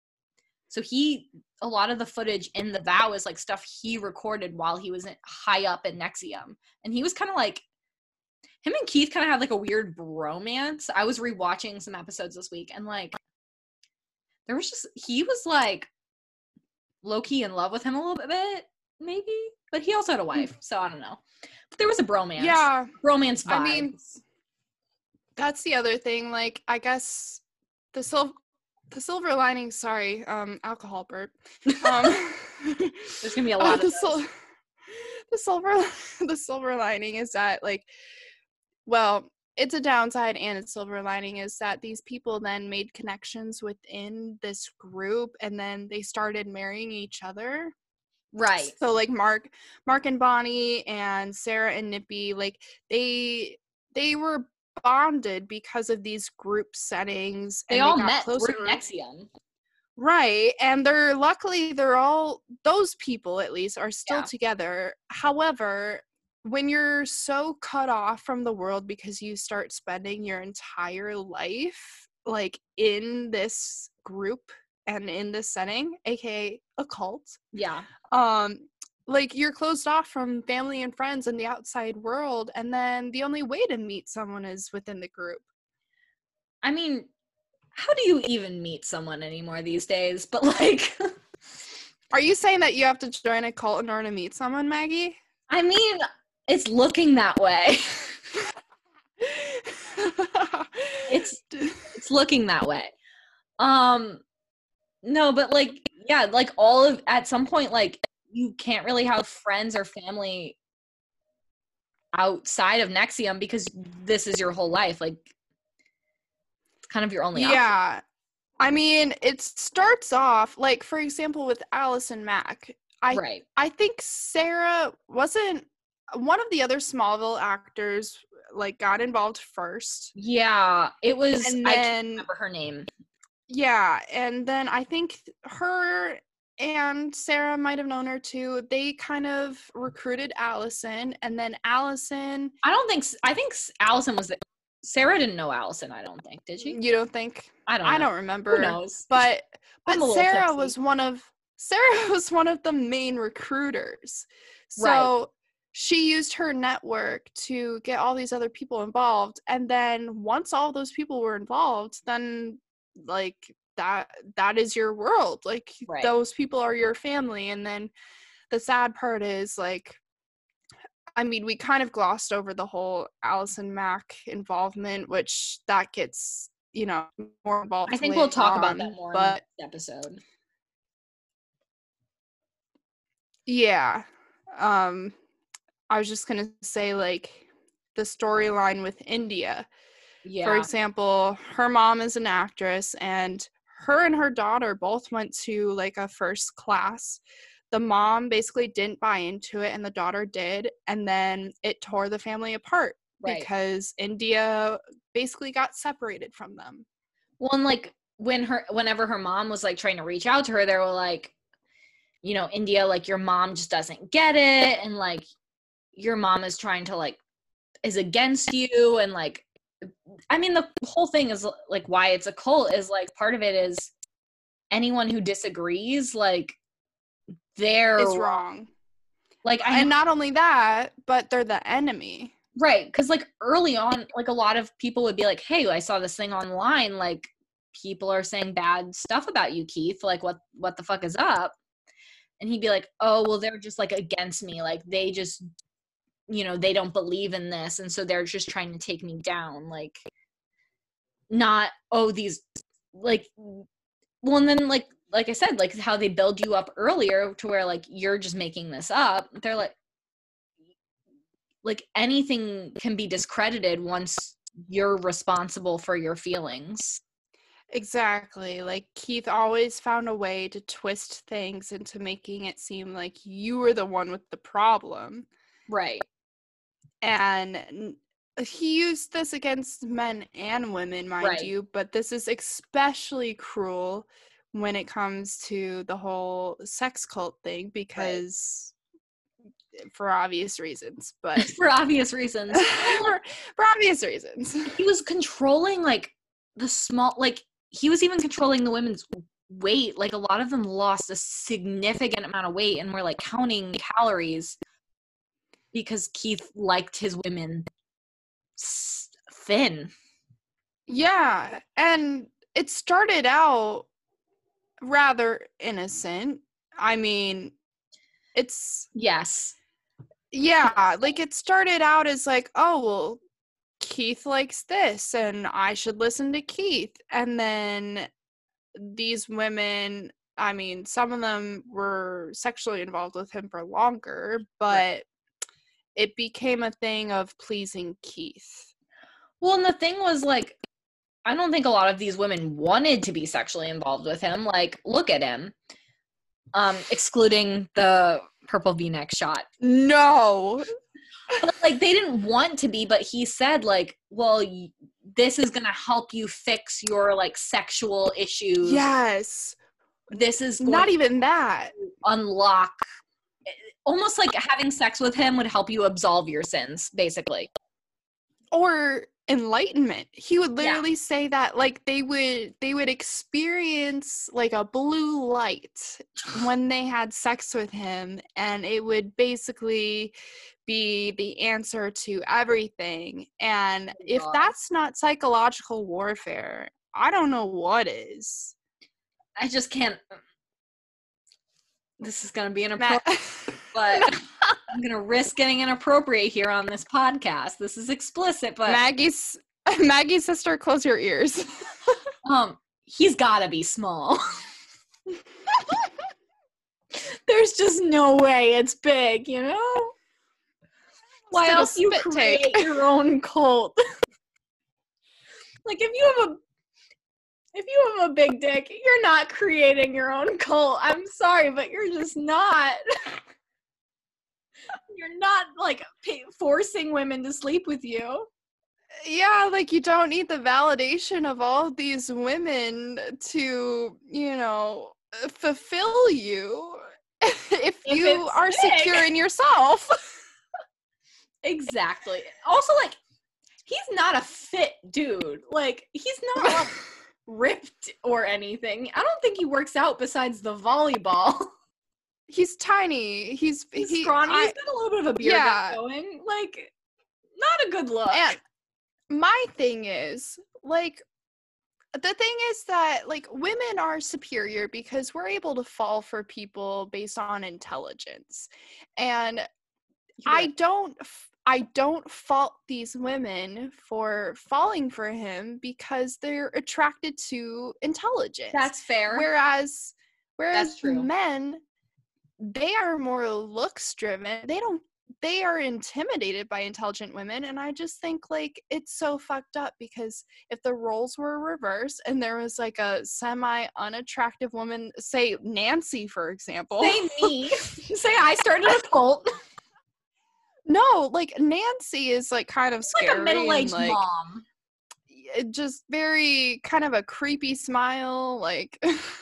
a lot of the footage in the vow is like stuff he recorded while he was high up in NXIVM. And he was kind of like, him and Keith kind of had like a weird bromance. I was rewatching some episodes this week, and like, he was like low-key in love with him a little bit, maybe, but he also had a wife, so I don't know. But there was a bromance. Yeah. Bromance vibes. I mean, that's the other thing. Like, I guess the silver lining, sorry, alcohol burp. There's gonna be a lot of those. The silver lining is that, like, well, it's a downside and a silver lining is that these people then made connections within this group, and then they started marrying each other. Right. So like Mark and Bonnie and Sarah and Nippy, like they were bonded because of these group settings. They and all got met closer. through NXIVM. Right. And they're all, those people at least are still together. However, when you're so cut off from the world because you start spending your entire life like in this group and in this setting, aka a cult, like you're closed off from family and friends and the outside world, and then the only way to meet someone is within the group. I mean, how do you even meet someone anymore these days? But like, are you saying that you have to join a cult in order to meet someone, Maggie? I mean, it's looking that way. It's looking that way. No, but like, yeah, like at some point, like you can't really have friends or family outside of NXIVM because this is your whole life. Like, it's kind of your only option. I mean, it starts off, like, for example, with Allison Mack. I think Sarah wasn't, one of the other Smallville actors, like, got involved first. Yeah, it was, and then, I can't remember her name. Yeah, and then I think her and Sarah might have known her too. They kind of recruited Allison, and then Allison... I think Allison was... Sarah didn't know Allison, I don't think. Did she? You don't think? I don't remember. Who knows? But Sarah was one of the main recruiters. So she used her network to get all these other people involved, and then once all those people were involved, then like that is your world. Like those people are your family. And then the sad part is, like, I mean, we kind of glossed over the whole Allison Mack involvement, which that gets, more involved. I think we'll talk about that more in the next episode. Yeah. I was just going to say, like, the storyline with India. Yeah. For example, her mom is an actress, and her daughter both went to, like, a first class. The mom basically didn't buy into it, and the daughter did, and then it tore the family apart because India basically got separated from them. Well, and like whenever her mom was like trying to reach out to her, they were like, India, like, your mom just doesn't get it, and like your mom is trying to is against you, and like, I mean, the whole thing is like why it's a cult is like part of it is anyone who disagrees, like, is wrong. Like, and not only that, but they're the enemy. Right, because like early on, like a lot of people would be like, hey, I saw this thing online, like people are saying bad stuff about you, Keith, like what the fuck is up? And he'd be like, oh, well, they're just like against me, like they just, they don't believe in this, and so they're just trying to take me down, like, not, these, like, well, and then like I said, like how they build you up earlier to where like you're just making this up. They're like anything can be discredited once you're responsible for your feelings. Exactly. Like Keith always found a way to twist things into making it seem like you were the one with the problem. Right. And he used this against men and women, mind you, but this is especially cruel when it comes to the whole sex cult thing because for obvious reasons, but for obvious reasons. for obvious reasons. He was controlling like the small, like he was even controlling the women's weight. Like a lot of them lost a significant amount of weight and were like counting calories because Keith liked his women thin. Yeah, and it started out rather innocent. I mean, it's yes. Yeah, like it started out as like, oh, well, Keith likes this and I should listen to Keith. And then these women, I mean, some of them were sexually involved with him for longer, but it became a thing of pleasing Keith. Well, and the thing was like, I don't think a lot of these women wanted to be sexually involved with him. Like, look at him. Excluding the purple V-neck shot. No. But, like, they didn't want to be, but he said, like, well, this is going to help you fix your, like, sexual issues. Yes. This is not even that. Unlock. Almost like having sex with him would help you absolve your sins, basically. Or enlightenment. He would literally say that like they would experience like a blue light when they had sex with him, and it would basically be the answer to everything. And if that's not psychological warfare, I don't know what is. I just can't. This is going to be inappropriate, but I'm going to risk getting inappropriate here on this podcast. This is explicit, but Maggie's sister, close your ears. He's got to be small. There's just no way it's big, you know? Why else you create your own cult? Like if you have a big dick, you're not creating your own cult. I'm sorry, but you're just not. You're not like forcing women to sleep with you. Yeah, like you don't need the validation of all these women to, you know, fulfill you if you are secure in yourself. Exactly. Also, like, he's not a fit dude. Like, he's not ripped or anything. I don't think he works out besides the volleyball. He's tiny. He's scrawny. He's got a little bit of a beard going. Like, not a good look. And my thing is, like, the thing is that, like, women are superior because we're able to fall for people based on intelligence. And I don't fault these women for falling for him because they're attracted to intelligence. That's fair. Whereas men, they are more looks driven. They are intimidated by intelligent women, and I just think like it's so fucked up because if the roles were reversed and there was like a semi unattractive woman, say Nancy for example. Say me. Say I started a cult. No, like Nancy is like kind of scary. Like a middle-aged like, mom. Just very kind of a creepy smile. Like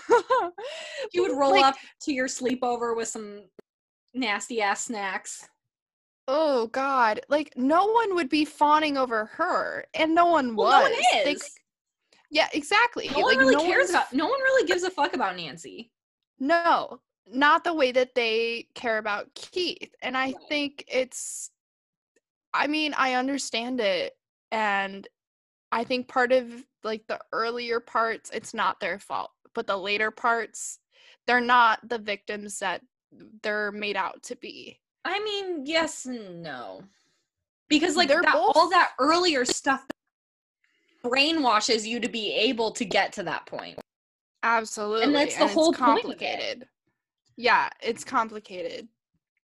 you would roll up to your sleepover with some nasty ass snacks. Oh God! Like no one would be fawning over her, and no one was. No one is. Yeah, exactly. No one really cares about. No one really gives a fuck about Nancy. No, not the way that they care about Keith. And I think it's. I mean, I understand it, and I think part of like the earlier parts, it's not their fault, but the later parts, they're not the victims that they're made out to be. I mean, yes and no. Because like all that earlier stuff brainwashes you to be able to get to that point. Absolutely. And that's the whole point of it. Yeah, it's complicated.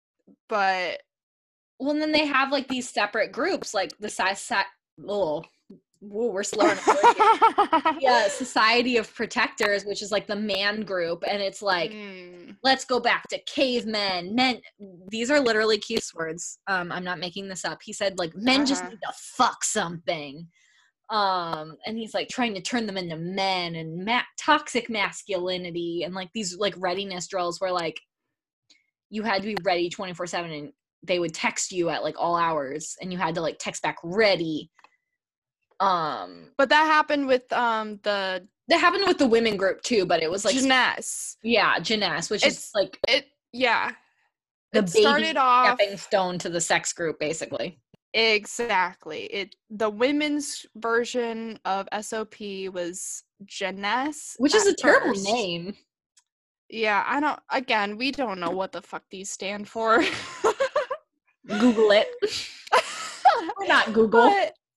But well, and then they have like these separate groups, like the whoa, we're slurring our words here. Yeah, Society of Protectors, which is like the man group, and it's like, let's go back to cavemen. Men, these are literally Keith's words. I'm not making this up. He said like men just need to fuck something. And he's like trying to turn them into men and toxic masculinity and like these like readiness drills where like you had to be ready 24/7 and they would text you at like all hours and you had to like text back ready. But that happened with that happened with the women group too, but it was like Jeunesse. Yeah, Jeunesse, which is like the baby started off stepping stone to the sex group, basically. Exactly. The women's version of SOP was Jeunesse, which is a terrible name. Yeah, we don't know what the fuck these stand for. Google it. We're not Google.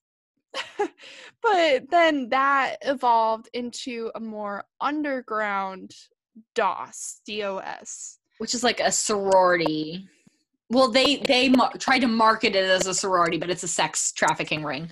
But then that evolved into a more underground DOS, which is like a sorority. Well, they tried to market it as a sorority, but it's a sex trafficking ring.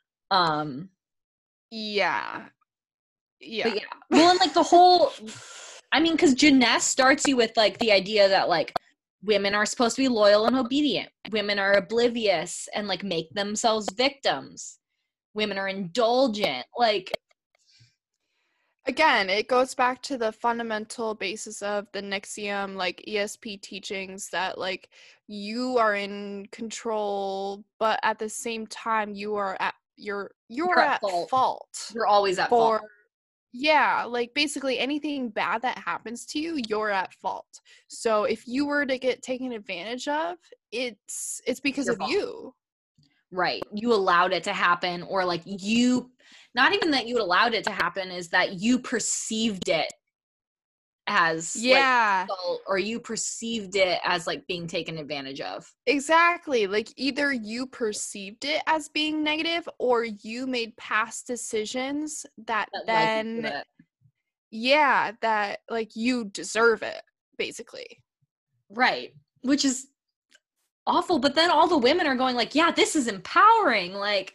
Yeah. Well, and like the whole, I mean, because Jeunesse starts you with like the idea that like women are supposed to be loyal and obedient. Women are oblivious and like make themselves victims. Women are indulgent. Like, again, it goes back to the fundamental basis of the NXIVM, like ESP teachings that like you are in control, but at the same time you are at you're at fault. You're always at fault. Yeah, like basically anything bad that happens to you, you're at fault. So if you were to get taken advantage of, it's because of you. Right. You allowed it to happen, or like you, not even that you allowed it to happen, is that you perceived it as like, or you perceived it as like being taken advantage of. Exactly. Like either you perceived it as being negative or you made past decisions that then that like you deserve it, basically. Right. Which is awful, but then all the women are going like, yeah, this is empowering, like,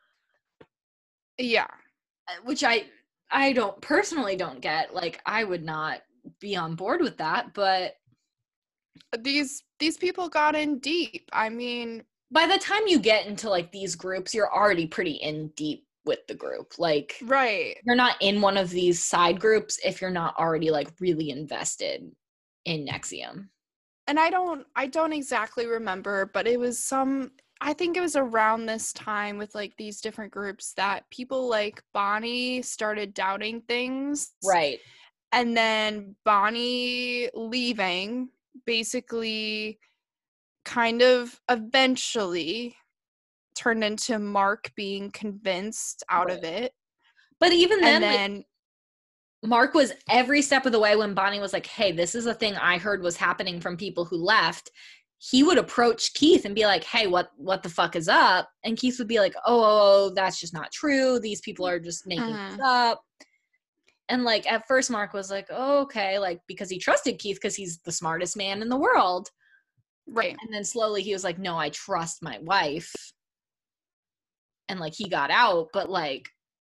yeah, which I don't personally don't get. Like, I would not be on board with that, but these people got in deep. I mean, by the time you get into like these groups, you're already pretty in deep with the group. Like, right, you're not in one of these side groups if you're not already like really invested in NXIVM. And I don't exactly remember, but it was I think it was around this time with like these different groups that people like Bonnie started doubting things. Right. And then Bonnie leaving basically kind of eventually turned into Mark being convinced out of it. But even then, like, Mark was every step of the way when Bonnie was like, hey, this is a thing I heard was happening from people who left. He would approach Keith and be like, hey, what the fuck is up? And Keith would be like, oh, that's just not true. These people are just making this up. And like at first Mark was like, oh, okay, like because he trusted Keith because he's the smartest man in the world. Right. And then slowly he was like, no, I trust my wife. And like he got out, but like,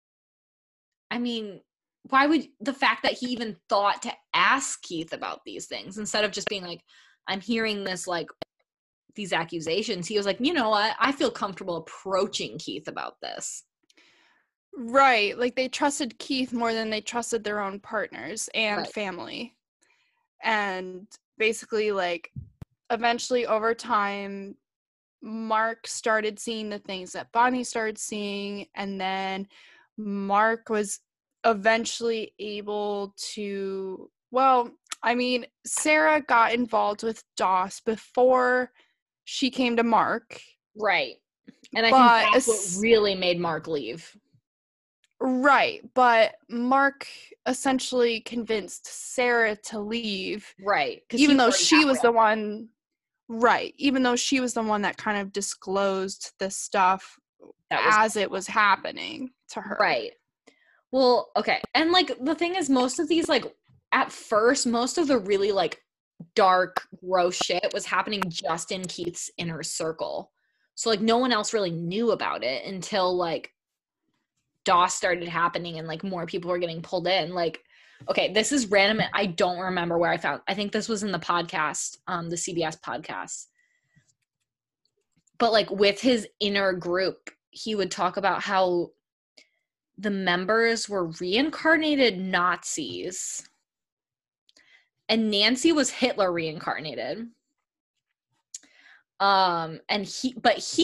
I mean, why would the fact that he even thought to ask Keith about these things instead of just being like, I'm hearing this, like these accusations, he was like, you know what? I feel comfortable approaching Keith about this. Right. Like they trusted Keith more than they trusted their own partners and family. And basically like eventually over time, Mark started seeing the things that Bonnie started seeing, and then Mark was eventually able to, well, I mean, Sarah got involved with DOS before she came to Mark. Right. And I think that's what really made Mark leave. Right. But Mark essentially convinced Sarah to leave. Right. Even though she was the one. Right. Even though she was the one that kind of disclosed the stuff as it was happening to her. Right. Well, okay. And like the thing is, most of these, like at first, most of the really like dark, gross shit was happening just in Keith's inner circle. So like no one else really knew about it until like DOS started happening and like more people were getting pulled in. Like, okay, this is random. I don't remember where I think this was in the podcast, the CBS podcast. But like with his inner group, he would talk about how the members were reincarnated Nazis. And Nancy was Hitler reincarnated. And he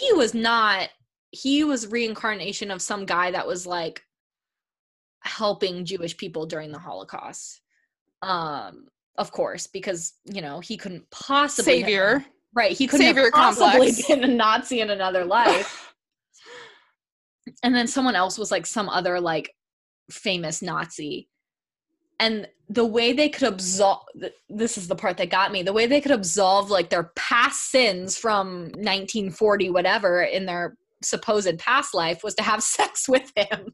was reincarnation of some guy that was like helping Jewish people during the Holocaust. Of course, because, you know, he couldn't possibly Savior. Right, he couldn't Savior have possibly complex. been a Nazi in another life. And then someone else was like some other like famous Nazi. And the way they could absolve, this is the part that got me, the way they could absolve like their past sins from 1940 whatever in their supposed past life was to have sex with him.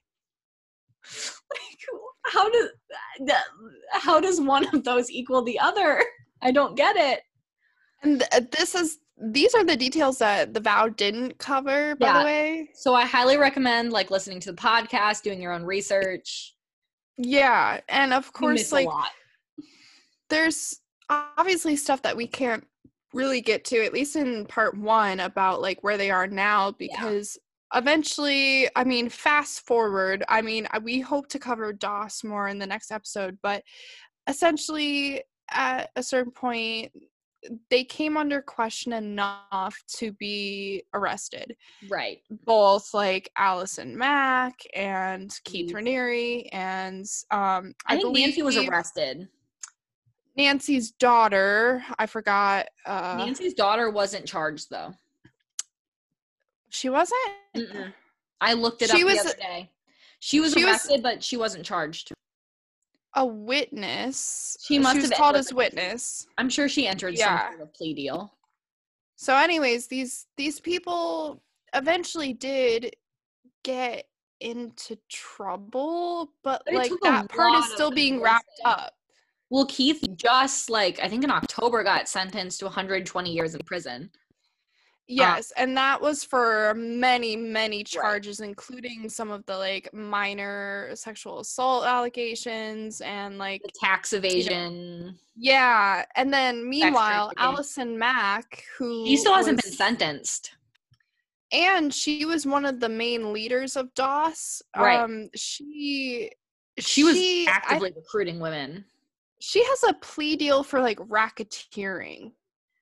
Like, how does one of those equal the other? I don't get it. And these are the details that The Vow didn't cover, by the way. So I highly recommend like listening to the podcast, doing your own research. Yeah, and of course, like, a lot. There's obviously stuff that we can't really get to, at least in part 1, about like where they are now, because eventually, I mean, fast forward, I mean, we hope to cover DOS more in the next episode, but essentially at a certain point, they came under question enough to be arrested. Right. Both like Allison Mack and Keith Raniere, and I think Nancy was arrested. Nancy's daughter, I forgot. Nancy's daughter wasn't charged though. She wasn't? Mm-mm. I looked it up the other day. She was arrested, but she wasn't charged. A witness. She was called as witness. I'm sure she entered some sort of plea deal. So anyways, these people eventually did get into trouble, but like that part is still being wrapped up. Well, Keith just like, I think in October got sentenced to 120 years in prison. Yes, and that was for many, many charges, including some of the like minor sexual assault allegations and like the tax evasion. You know, yeah, and then meanwhile, Allison Mack, who she still hasn't been sentenced, and she was one of the main leaders of DOS. Right. She was actively recruiting women. She has a plea deal for like racketeering.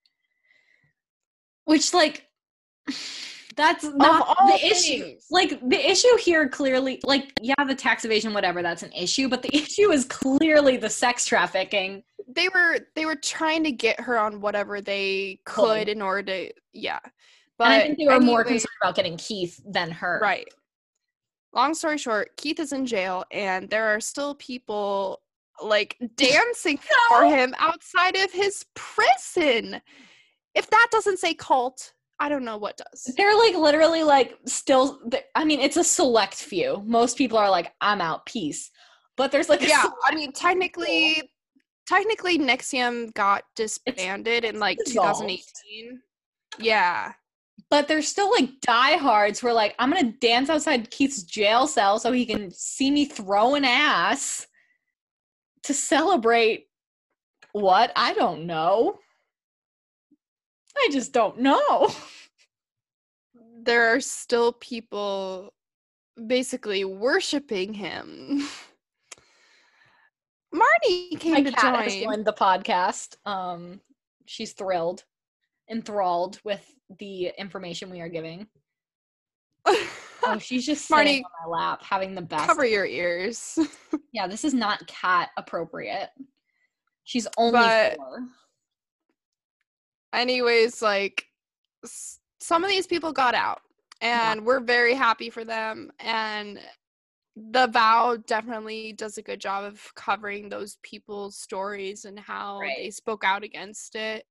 Which, like, that's not the issue. Like, the issue here clearly, like, yeah, the tax evasion, whatever, that's an issue. But the issue is clearly the sex trafficking. They were trying to get her on whatever they could in order to, But and I think they were more concerned about getting Keith than her. Right. Long story short, Keith is in jail, and there are still people, like, dancing for him outside of his prison. If that doesn't say cult, I don't know what does. They're like literally like still, I mean, it's a select few. Most people are like, I'm out, peace. But there's like I mean, technically NXIVM got disbanded in like 2018. Yeah. But there's still like diehards who are like, I'm going to dance outside Keith's jail cell so he can see me throwing ass to celebrate what? I don't know. I just don't know. There are still people basically worshiping him. Marnie came to join. Has joined the podcast. She's enthralled with the information we are giving. Oh, she's just sitting on my lap, having the best. Cover your ears. Yeah, this is not cat appropriate. She's only 4. Anyways, like, some of these people got out, and we're very happy for them, and The Vow definitely does a good job of covering those people's stories and how they spoke out against it.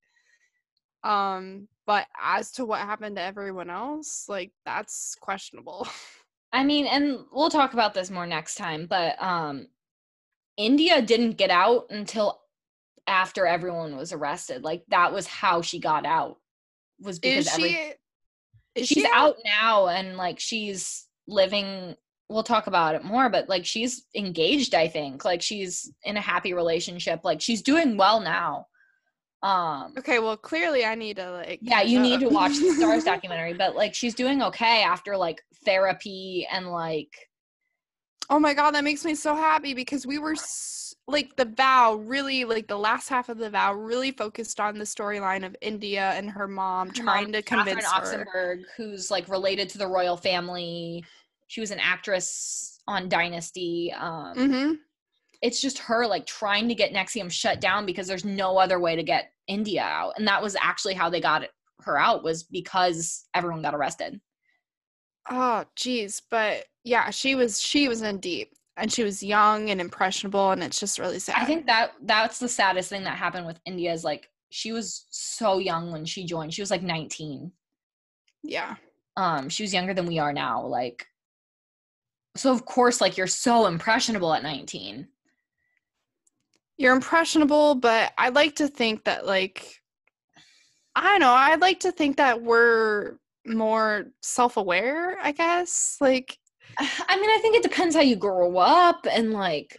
But as to what happened to everyone else, like, that's questionable. I mean, and we'll talk about this more next time, but India didn't get out until after everyone was arrested. Like, that was how she got out, was because she's out now, and like she's living we'll talk about it more, but like she's engaged, I think. Like she's in a happy relationship. Like she's doing well now. Okay, well clearly I need to like Yeah, catch you need up. to watch the Stars documentary, but like she's doing okay after like therapy and like Oh my god, that makes me so happy because we were like the vow really like the last half of the vow really focused on the storyline of India and her mom trying to Catherine convince her. Oxenberg, who's like related to the royal family. She was an actress on Dynasty. It's just her like trying to get NXIVM shut down because there's no other way to get India out. And that was actually how they got her out, was because everyone got arrested. Oh, geez. But yeah, she was in deep and she was young and impressionable and it's just really sad. I think that's the saddest thing that happened with India is like she was so young when she joined. She was like 19. Yeah. She was younger than we are now. Like, so of course, like you're so impressionable at 19. You're impressionable, but I like to think that like I don't know, I'd like to think that we're more self-aware, I guess. Like I mean, I think it depends how you grow up and like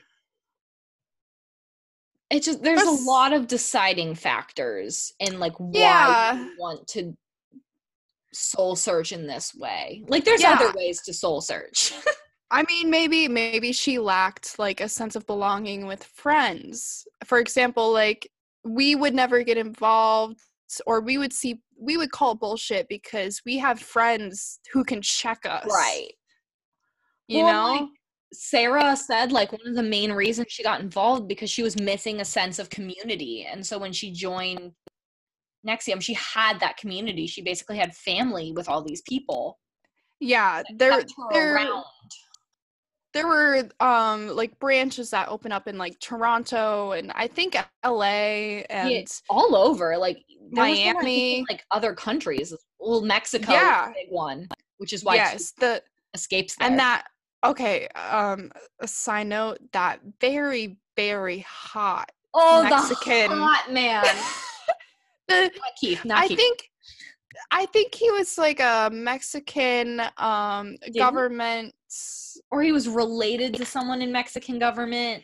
it just there's a lot of deciding factors in like why you want to soul search in this way. Like there's other ways to soul search. I mean, maybe she lacked like a sense of belonging with friends. For example, like we would never get involved or we would call bullshit because we have friends who can check us. Right. You know? Like, Sarah said like one of the main reasons she got involved because she was missing a sense of community. And so when she joined NXIVM, she had that community. She basically had family with all these people. Yeah, there were like branches that open up in like Toronto and I think LA and all over, like Miami, like other countries. Well, Mexico is a big one, which is why she escapes there. And that a side note, that very, very hot Mexican the hot man. Not Keith. I think he was like a Mexican government, or he was related to someone in Mexican government.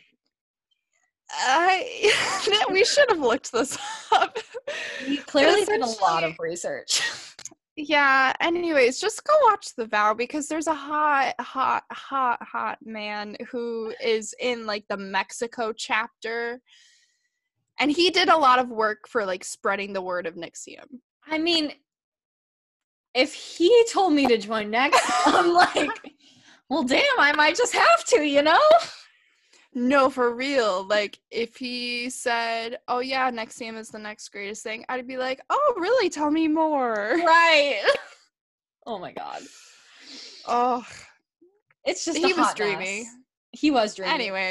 We should have looked this up. We clearly did a lot of research. Yeah, anyways, just go watch The Vow because there's a hot man who is in like the Mexico chapter. And he did a lot of work for like spreading the word of NXIVM. I mean, if he told me to join next, I'm like, well, damn, I might just have to, you know? No, for real. Like, if he said, oh, yeah, NXIVM is the next greatest thing, I'd be like, oh, really? Tell me more. Right. Oh, my God. Oh. It's just he was dreamy. He was dreamy.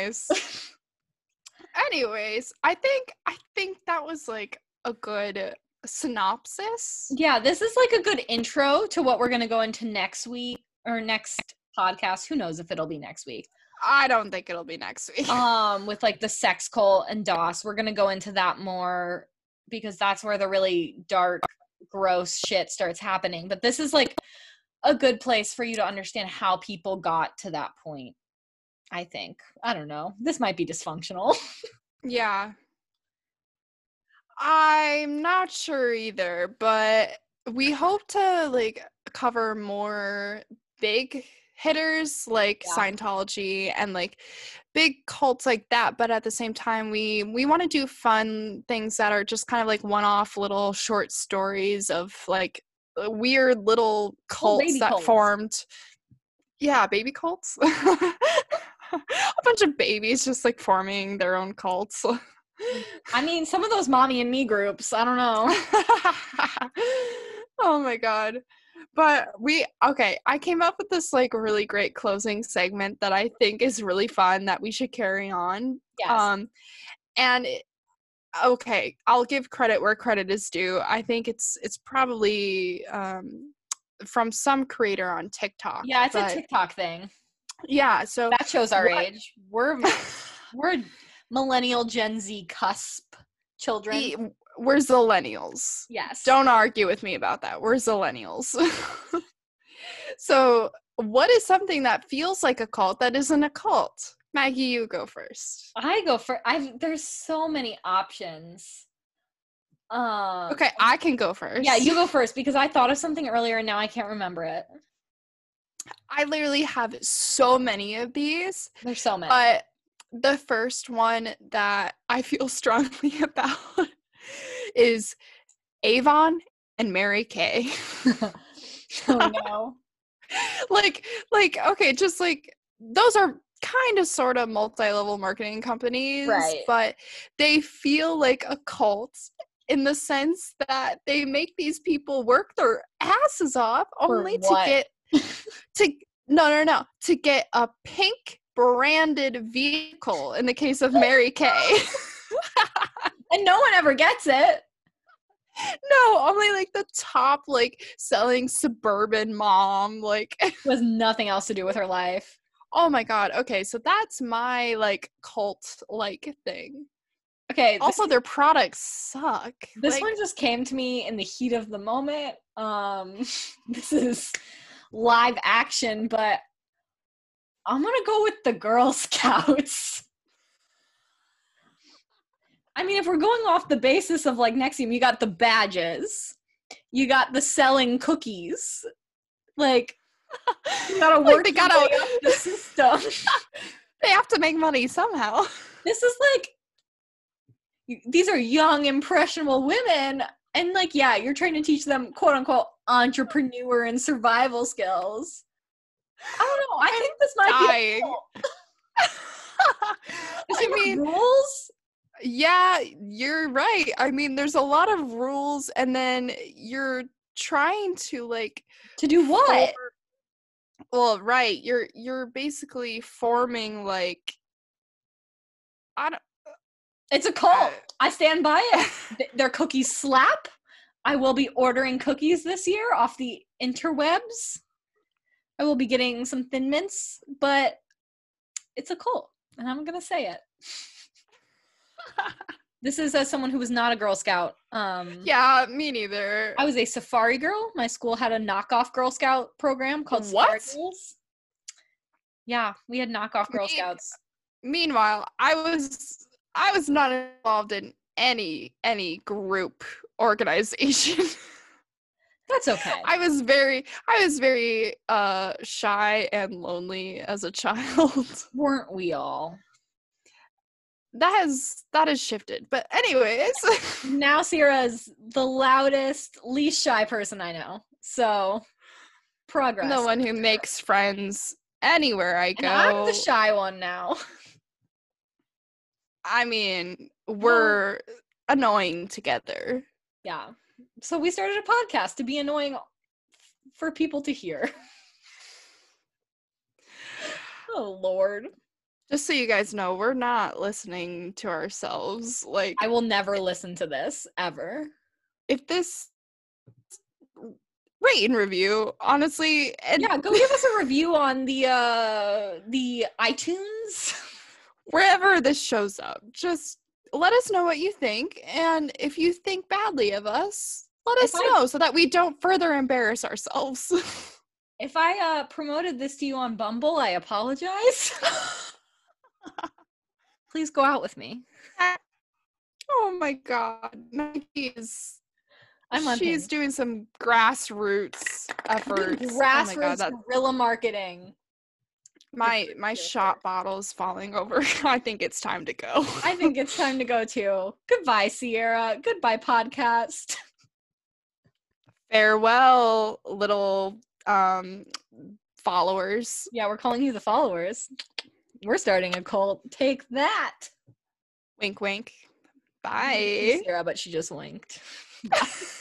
Anyways, I think that was, like, a good synopsis. Yeah, this is, like, a good intro to what we're going to go into next week, or next podcast. Who knows if it'll be next week. I don't think it'll be next week. With like the sex cult and DOS. We're gonna go into that more because that's where the really dark, gross shit starts happening. But this is like a good place for you to understand how people got to that point. I think. I don't know. This might be dysfunctional. Yeah. I'm not sure either, but we hope to like cover more big hitters like Scientology and like big cults like that, but at the same time we want to do fun things that are just kind of like one-off little short stories of like weird little cults that formed. Yeah, baby cults. A bunch of babies just like forming their own cults. I mean, some of those mommy and me groups, I don't know. Oh my God. But I came up with this like really great closing segment that I think is really fun that we should carry on. Yes. I'll give credit where credit is due. I think it's probably from some creator on TikTok. Yeah, it's a TikTok thing. Yeah, so that shows our age. We're millennial Gen Z cusp children. We're zillennials. Yes. Don't argue with me about that. We're zillennials. So what is something that feels like a cult that isn't a cult? Maggie, you go first. I go for there's so many options. Okay, I can go first. Yeah, you go first because I thought of something earlier and now I can't remember it. I literally have so many of these. There's so many. But the first one that I feel strongly about is Avon and Mary Kay. Oh no. like okay, just like those are kind of sort of multi-level marketing companies, right, but they feel like a cult in the sense that they make these people work their asses off only to get to get a pink branded vehicle in the case of Mary Kay. And no one ever gets it. No, only like the top like selling suburban mom like with nothing else to do with her life. Oh my god. Okay, so that's my like cult like thing. Okay. Also, their products suck. This like, one just came to me in the heat of the moment. This is live action, but I'm gonna go with the Girl Scouts. I mean, if we're going off the basis of like NXIVM, you got the badges, you got the selling cookies, like you gotta work. They gotta up the system. They have to make money somehow. This is like these are young, impressionable women, and like yeah, you're trying to teach them quote unquote entrepreneur and survival skills. I don't know. I think this might be. I mean, rules. Yeah, you're right. I mean, there's a lot of rules, and then you're trying to like to do what? Well, right. You're basically forming like I don't. It's a cult. I stand by it. Their cookies slap. I will be ordering cookies this year off the interwebs. I will be getting some Thin Mints, but it's a cult, and I'm gonna say it. This is as someone who was not a Girl Scout. Yeah, me neither. I was a Safari Girl. My school had a knockoff Girl Scout program called What? Safari Girls. Yeah, we had knockoff Girl Scouts. Meanwhile, I was not involved in any group organization. That's okay. I was very shy and lonely as a child. Weren't we all? That has shifted. But anyways. Now Sierra's the loudest, least shy person I know. So, progress. The one who makes friends anywhere I go. And I'm the shy one now. I mean, we're annoying together. Yeah. So we started a podcast to be annoying for people to hear. Oh, Lord. Just so you guys know, we're not listening to ourselves. Like, I will never listen to this, ever. If this rate and review, honestly. And yeah, go give us a review on the iTunes. Wherever this shows up. Just let us know what you think. And if you think badly of us, let us know so that we don't further embarrass ourselves. If I promoted this to you on Bumble, I apologize. Please go out with me. Oh my god. She's doing some grassroots efforts. Grassroots guerrilla marketing. My shot bottle's falling over. I think it's time to go. I think it's time to go too. Goodbye, Sierra. Goodbye, podcast. Farewell, little followers. Yeah, we're calling you the followers. We're starting a cult. Take that. Wink, wink. Bye. Sierra, but she just winked. Bye.